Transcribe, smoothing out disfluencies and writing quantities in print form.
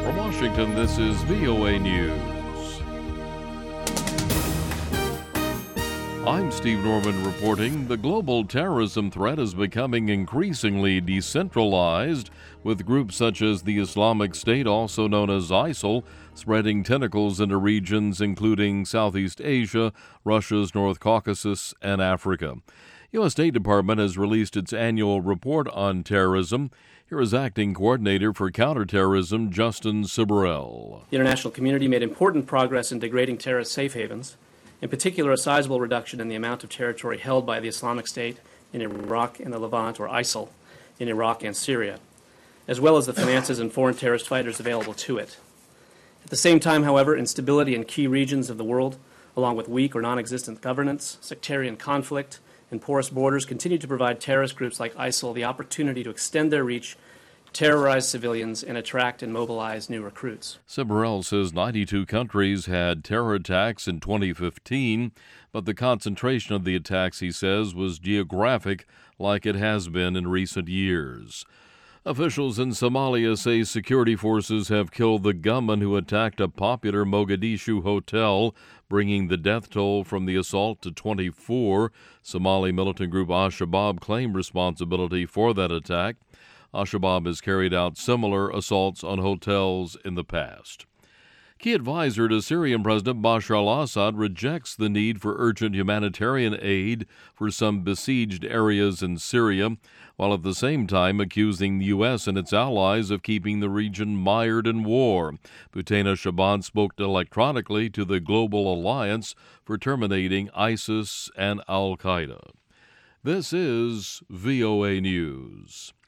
From Washington, this is VOA News. I'm Steve Norman reporting. The global terrorism threat is becoming increasingly decentralized, with groups such as the Islamic State, also known as ISIL, spreading tentacles into regions including Southeast Asia, Russia's North Caucasus, and Africa. U.S. State Department has released its annual report on terrorism. Here is Acting Coordinator for Counterterrorism, Justin Sibrel. The international community made important progress in degrading terrorist safe havens, in particular a sizable reduction in the amount of territory held by the Islamic State in Iraq and the Levant, or ISIL, in Iraq and Syria, as well as the finances and foreign terrorist fighters available to it. At the same time, however, instability in key regions of the world, along with weak or non-existent governance, sectarian conflict, and porous borders continue to provide terrorist groups like ISIL the opportunity to extend their reach, terrorize civilians, and attract and mobilize new recruits. Sibrel says 92 countries had terror attacks in 2015, but the concentration of the attacks, he says, was geographic like it has been in recent years. Officials in Somalia say security forces have killed the gunman who attacked a popular Mogadishu hotel, bringing the death toll from the assault to 24. Somali militant group Al-Shabaab claimed responsibility for that attack. Al-Shabaab has carried out similar assaults on hotels in the past. Key advisor to Syrian President Bashar al-Assad rejects the need for urgent humanitarian aid for some besieged areas in Syria, while at the same time accusing the U.S. and its allies of keeping the region mired in war. Butena Shaban spoke electronically to the Global Alliance for terminating ISIS and al-Qaeda. This is VOA News.